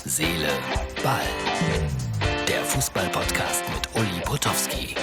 Seele, Ball. Der Fußball-Podcast mit Uli Potowski.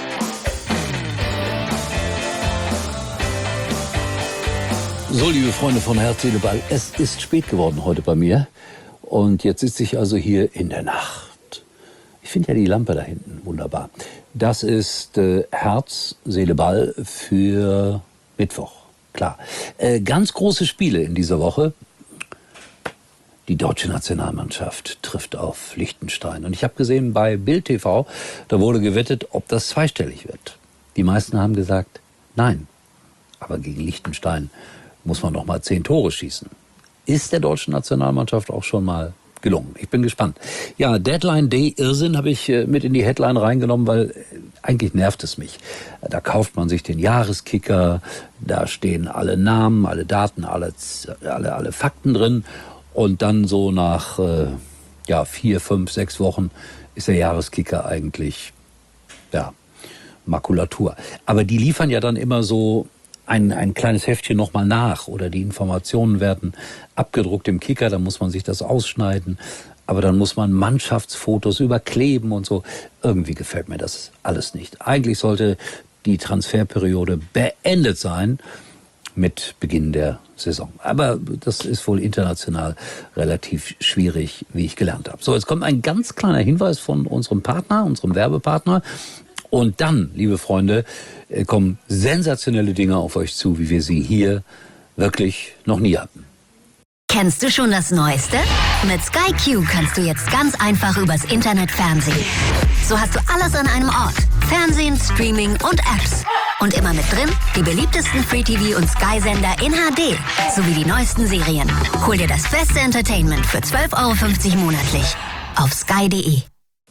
So, liebe Freunde von Herz, Seele, Ball, es ist spät geworden heute bei mir. Und jetzt sitze ich also hier in der Nacht. Ich finde ja die Lampe da hinten wunderbar. Das ist Herz, Seele, Ball für Mittwoch. Klar. Ganz große Spiele in dieser Woche. Die deutsche Nationalmannschaft trifft auf Liechtenstein. Und ich habe gesehen bei Bild TV, da wurde gewettet, ob das zweistellig wird. Die meisten haben gesagt, nein. Aber gegen Liechtenstein muss man noch mal 10 Tore schießen. Ist der deutschen Nationalmannschaft auch schon mal gelungen. Ich bin gespannt. Ja, Deadline Day Irrsinn habe ich mit in die Headline reingenommen, weil eigentlich nervt es mich. Da kauft man sich den Jahreskicker, da stehen alle Namen, alle Daten, alle Fakten drin. Und dann so nach 4, 5, 6 Wochen ist der Jahreskicker eigentlich Makulatur. Aber die liefern ja dann immer so ein kleines Heftchen nochmal nach oder die Informationen werden abgedruckt im Kicker, dann muss man sich das ausschneiden, aber dann muss man Mannschaftsfotos überkleben und so. Irgendwie gefällt mir das alles nicht. Eigentlich sollte die Transferperiode beendet sein mit Beginn der Saison. Aber das ist wohl international relativ schwierig, wie ich gelernt habe. So, jetzt kommt ein ganz kleiner Hinweis von unserem Partner, unserem Werbepartner. Und dann, liebe Freunde, kommen sensationelle Dinge auf euch zu, wie wir sie hier wirklich noch nie hatten. Kennst du schon das Neueste? Mit Sky Q kannst du jetzt ganz einfach übers Internet fernsehen. So hast du alles an einem Ort. Fernsehen, Streaming und Apps. Und immer mit drin die beliebtesten Free-TV- und Sky-Sender in HD. Sowie die neuesten Serien. Hol dir das beste Entertainment für 12,50 € monatlich. Auf sky.de.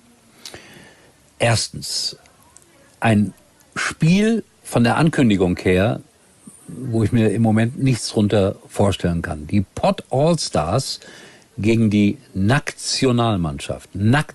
Erstens, ein Spiel von der Ankündigung her, wo ich mir im Moment nichts drunter vorstellen kann. Die Pot All-Stars gegen die Nationalmannschaft.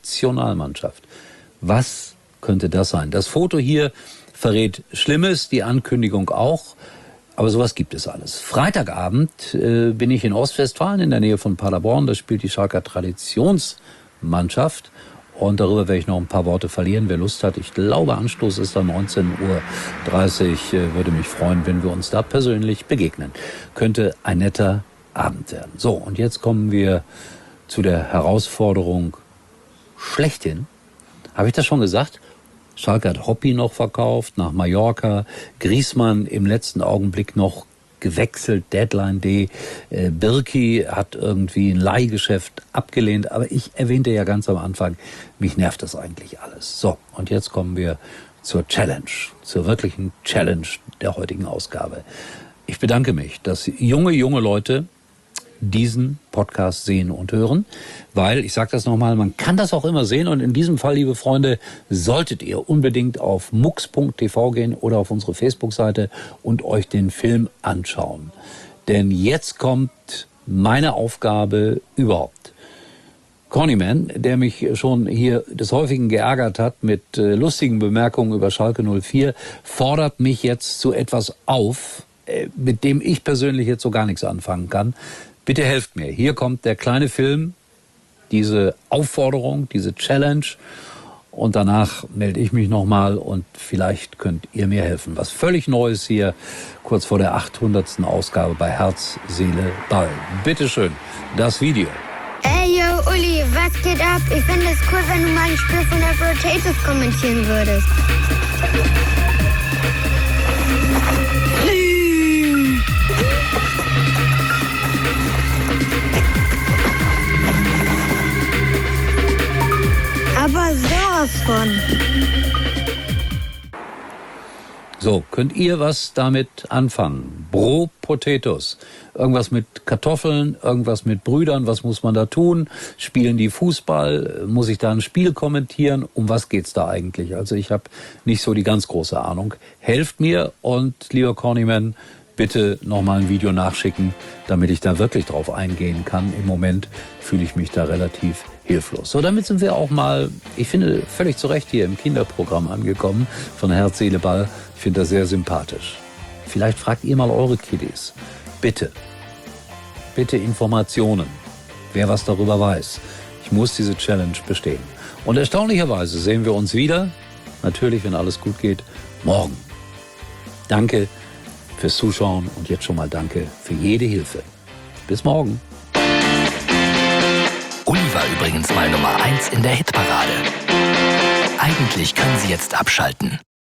Was könnte das sein? Das Foto hier verrät Schlimmes, die Ankündigung auch. Aber sowas gibt es alles. Freitagabend bin ich in Ostwestfalen in der Nähe von Paderborn. Da spielt die Schalker Traditionsmannschaft. Und darüber werde ich noch ein paar Worte verlieren, wer Lust hat. Ich glaube, Anstoß ist dann 19:30 Uhr. Würde mich freuen, wenn wir uns da persönlich begegnen. Könnte ein netter Abend werden. So, und jetzt kommen wir zu der Herausforderung schlechthin. Habe ich das schon gesagt? Schalke hat Hoppi noch verkauft nach Mallorca. Griezmann im letzten Augenblick noch gewechselt, Deadline Day. Birki hat irgendwie ein Leihgeschäft abgelehnt, aber ich erwähnte ja ganz am Anfang, mich nervt das eigentlich alles. So, und jetzt kommen wir zur Challenge, zur wirklichen Challenge der heutigen Ausgabe. Ich bedanke mich, dass junge Leute diesen Podcast sehen und hören, weil, ich sage das nochmal, man kann das auch immer sehen und in diesem Fall, liebe Freunde, solltet ihr unbedingt auf mux.tv gehen oder auf unsere Facebook-Seite und euch den Film anschauen. Denn jetzt kommt meine Aufgabe überhaupt. Connyman, der mich schon hier des Häufigen geärgert hat mit lustigen Bemerkungen über Schalke 04, fordert mich jetzt zu etwas auf, mit dem ich persönlich jetzt so gar nichts anfangen kann. Bitte helft mir. Hier kommt der kleine Film, diese Aufforderung, diese Challenge. Und danach melde ich mich nochmal und vielleicht könnt ihr mir helfen. Was völlig Neues hier, kurz vor der 800. Ausgabe bei Herz, Seele, Ball. Bitteschön, das Video. Ey, yo, Uli, was geht ab? Ich finde es cool, wenn du mal ein Spiel von der Potatoes kommentieren würdest. Aber sowas von. So, könnt ihr was damit anfangen? Bro Potatoes. Irgendwas mit Kartoffeln, irgendwas mit Brüdern, was muss man da tun? Spielen die Fußball? Muss ich da ein Spiel kommentieren? Um was geht's da eigentlich? Also ich habe nicht so die ganz große Ahnung. Helft mir und, lieber Connyman, bitte nochmal ein Video nachschicken, damit ich da wirklich drauf eingehen kann. Im Moment fühle ich mich da relativ hilflos. So, damit sind wir auch mal, ich finde, völlig zu Recht hier im Kinderprogramm angekommen von Herz, Seele, Ball. Ich finde das sehr sympathisch. Vielleicht fragt ihr mal eure Kiddies. Bitte Informationen. wer was darüber weiß. Ich muss diese Challenge bestehen. Und erstaunlicherweise sehen wir uns wieder, natürlich, wenn alles gut geht, morgen. Danke fürs Zuschauen und jetzt schon mal danke für jede Hilfe. Bis morgen. Uli war übrigens mal Nummer 1 in der Hitparade. Eigentlich können Sie jetzt abschalten.